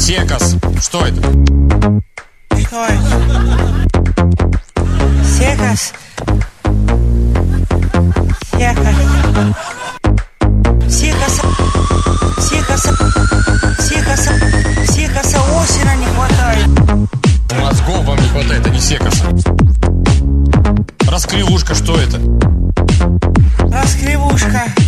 Секас. Что это? Что это? Секас. Секас. Секаса осина не хватает. Мозгов вам не хватает, а не секаса. Раскривушка, что это? Раскривушка.